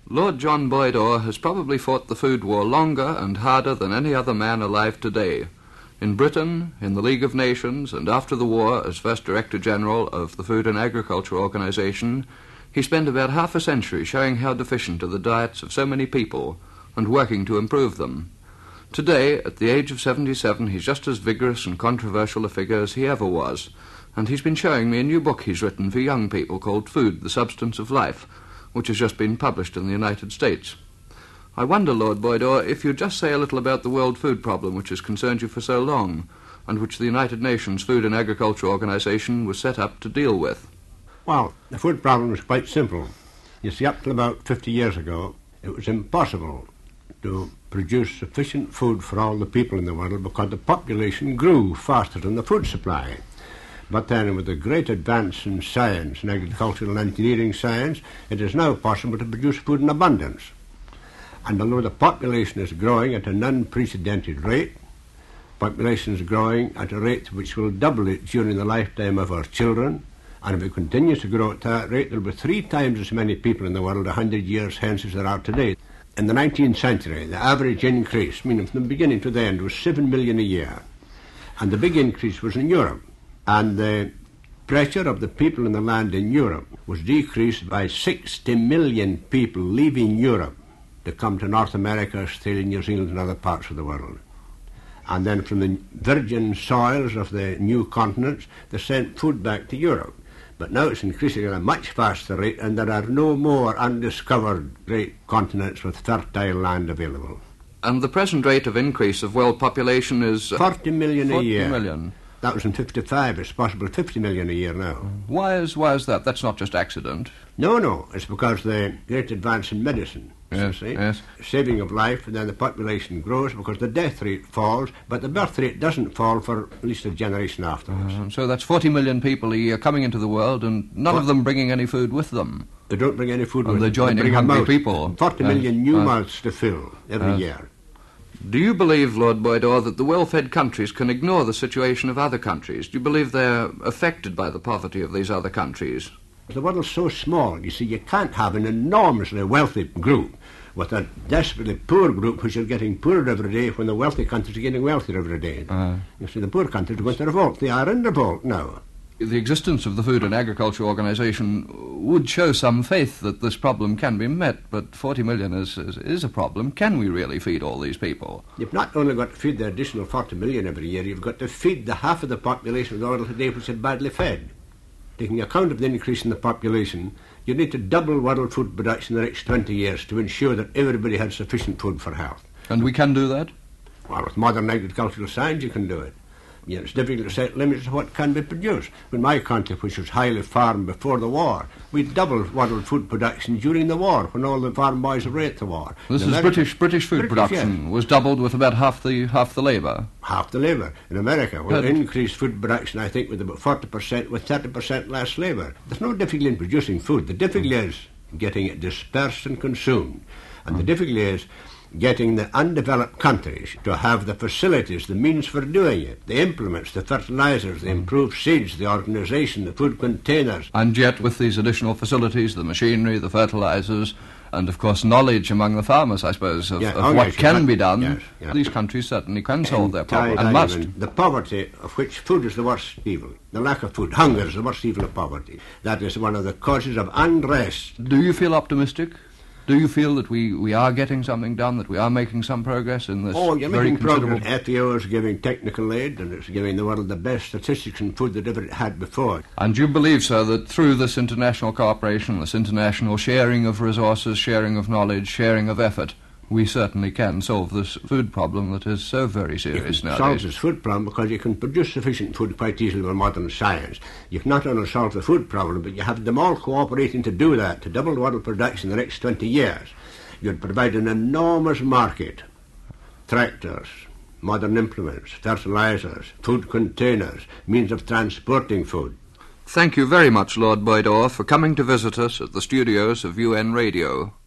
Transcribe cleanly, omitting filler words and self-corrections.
Lord John Boyd Orr has probably fought the food war longer and harder than any other man alive today. In Britain, in the League of Nations, and after the war as first Director-General of the Food and Agriculture Organization, he spent about half a century showing how deficient are the diets of so many people and working to improve them. Today, at the age of 77, he's just as vigorous and controversial a figure as he ever was, and he's been showing me a new book he's written for young people called Food, the Substance of Life, which has just been published in the United States. I wonder, Lord Boyd Orr, if you'd just say a little about the world food problem which has concerned you for so long, and which the United Nations Food and Agriculture Organization was set up to deal with. Well, the food problem was quite simple. You see, up till about 50 years ago, it was impossible to produce sufficient food for all the people in the world because the population grew faster than the food supply. But then, with the great advance in science and agricultural and engineering science, it is now possible to produce food in abundance. And although the population is growing at an unprecedented rate, population is growing at a rate which will double it during the lifetime of our children, and if it continues to grow at that rate, there will be 3 times as many people in the world 100 years hence as there are today. In the 19th century, the average increase, meaning from the beginning to the end, was 7 million a year. And the big increase was in Europe. And the pressure of the people in the land in Europe was decreased by 60 million people leaving Europe to come to North America, Australia, New Zealand and other parts of the world. And then from the virgin soils of the new continents, they sent food back to Europe. But now it's increasing at a much faster rate, and there are no more undiscovered great continents with fertile land available. And the present rate of increase of world population is 40 million a year. 40 million. That was in 55. It's possible 50 million a year now. Why is that? That's not just accident. No. It's because the great advance in medicine. Yes, yes. Saving of life, and then the population grows because the death rate falls, but the birth rate doesn't fall for at least a generation afterwards. So that's 40 million people a year coming into the world, and none of them bringing any food with them. They don't bring any food with them. And they're joining hungry people. 40 million new mouths to fill every year. Do you believe, Lord Boyd Orr, that the well-fed countries can ignore the situation of other countries? Do you believe they're affected by the poverty of these other countries? The world's so small, you see, you can't have an enormously wealthy group with a desperately poor group which is getting poorer every day when the wealthy countries are getting wealthier every day. You see, the poor countries are going to revolt. They are in revolt now. The existence of the Food and Agriculture Organization would show some faith that this problem can be met, but 40 million is a problem. Can we really feed all these people? You've not only got to feed the additional 40 million every year, you've got to feed the half of the population of the world today which is badly fed. Taking account of the increase in the population, you need to double world food production in the next 20 years to ensure that everybody has sufficient food for health. And we can do that? Well, with modern agricultural science you can do it. It's difficult to set limits to what can be produced. In my country, which was highly farmed before the war, we doubled world food production during the war, when all the farm boys were at the war. This is British food production was doubled with about half the labour. Half the labour. In America, we increased food production, I think, with about 40%, with 30% less labour. There's no difficulty in producing food. The difficulty is getting it dispersed and consumed. And the difficulty is getting the undeveloped countries to have the facilities, the means for doing it, the implements, the fertilizers, the improved seeds, the organization, the food containers. And yet with these additional facilities, the machinery, the fertilizers, and of course knowledge among the farmers, I suppose, of what can be done, these countries certainly can solve their problem, and must. The poverty, of which food is the worst evil, the lack of food, hunger is the worst evil of poverty. That is one of the causes of unrest. Do you feel optimistic? Do you feel that we are getting something done, that we are making some progress in this you're very making considerable... progress. FAO is giving technical aid, and it's giving the world the best statistics in food that ever it had before. And you believe, sir, that through this international cooperation, this international sharing of resources, sharing of knowledge, sharing of effort, we certainly can solve this food problem that is so very serious nowadays. Solve this food problem because you can produce sufficient food quite easily with modern science. You can not only solve the food problem, but you have them all cooperating to do that, to double world production in the next 20 years. You'd provide an enormous market. Tractors, modern implements, fertilizers, food containers, means of transporting food. Thank you very much, Lord Boyd Orr, for coming to visit us at the studios of UN Radio.